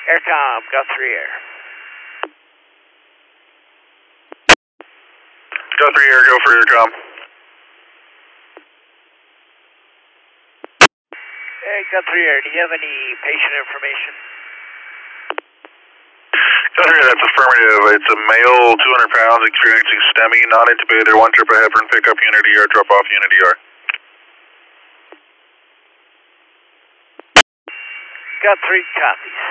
Aircom, Gus 3 Air. Gus 3 Air, go for Aircom. Hey, Gus 3 Air, do you have any patient information? Gus 3 Air, that's affirmative. It's a male, 200 pounds, experiencing STEMI, non-intubated, 1 trip of heparin, pickup unit ER, drop off unit ER. Gus 3 copies.